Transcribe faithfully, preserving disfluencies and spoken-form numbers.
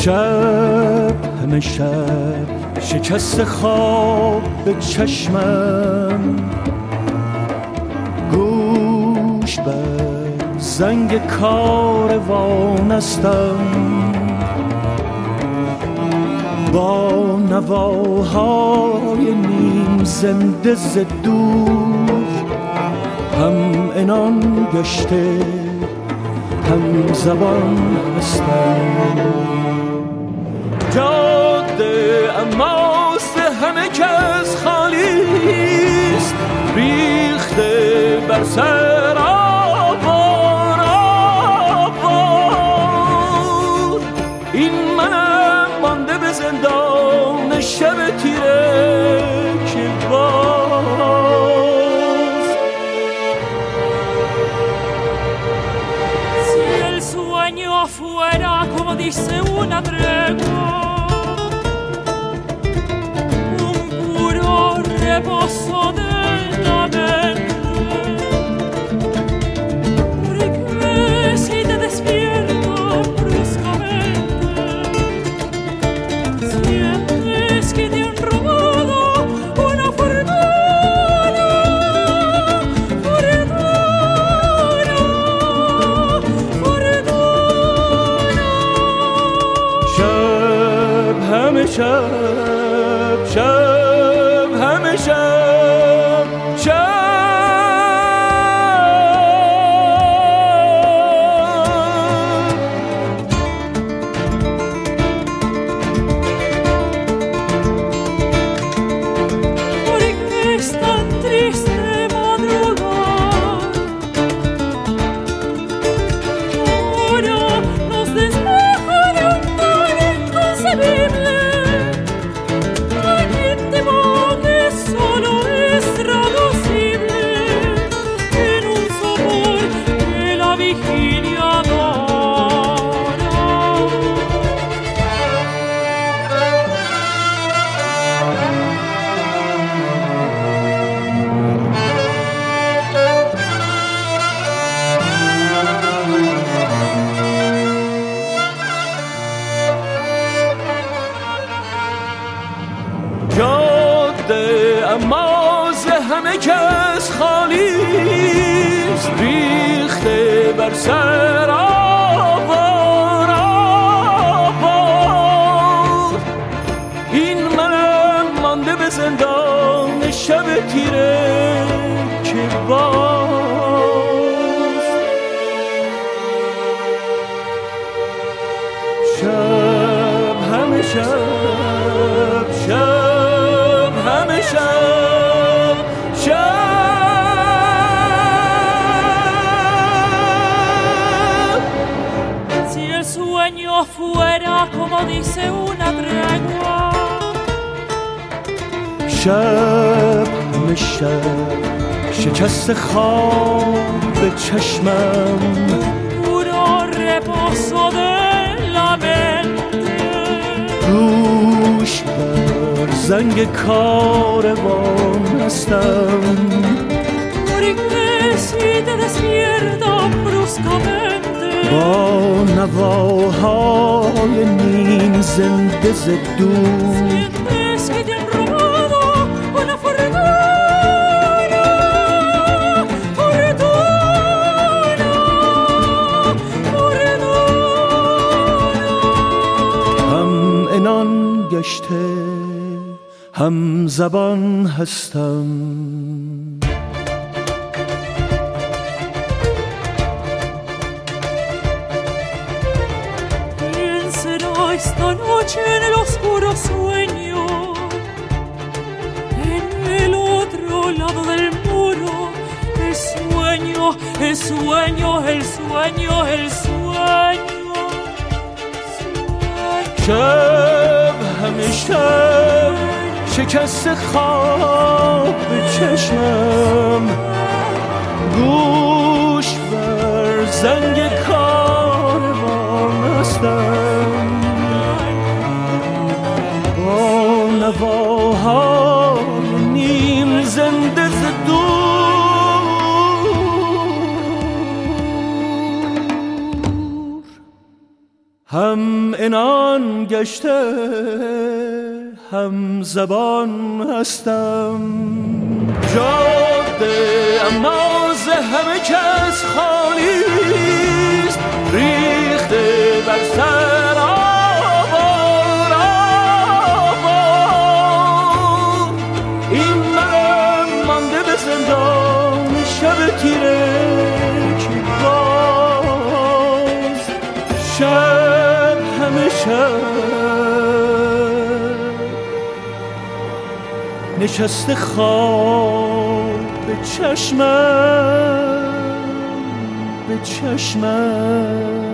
شب همه شب شکست خواب به چشمم، گوش بر زنگ کاروان استم، با نواهای نیم زنده ز دور، هم عنان گشته هم زبان هستم. جاده اماس همه کس خالیست، ریخته بر سر آوار آوار. این منم مانده به زندان شب تیره که باز. Si el sueño fuera como dice una tregua, un puro reposo del lamento, porque si te despierta bruscamente, sientes que te han robado una fortuna, fortuna, fortuna. شب همه شب شب همه شب شب Porque es tan triste madrugar, ahora nos despoja de un mal inconcebible, tan íntimo que solo es traducible en un sabor que la vigilia adora. جاده اماز همه کس خالیست، ریخته بر سر آوار آوار. این منم مانده به زندان شب تیره که باز. شب همه شب شب همه شب شب. Si el sueño fuera como dice una tregua, شب همه شب شکست خواب به چشمم، puro reposo de la mente, گوش بر زنگ کاروان هستم، porque si te despierta bruscamente, با نواهای نیم زنده ز دور، sientes que te han robado una fortuna, fortuna, fortuna. هم عنان گشته هم زبان هستم. ¿Quién será esta noche en el oscuro sueño? En el otro lado del muro, el sueño, el sueño, el sueño, el sueño. شب همه شب شکست خواب به چشمم، گوش بر زنگ کاروان هستم، با نواهای نیم زنده ز دور، هم عنان گشته هم زبان هستم. جاده اما ز همه کس خالیست، ریخته بر سر آوار آوار. این من مانده به زندان شب تیره که باز شب همه شب نشسته خواب به چشمم به چشمم.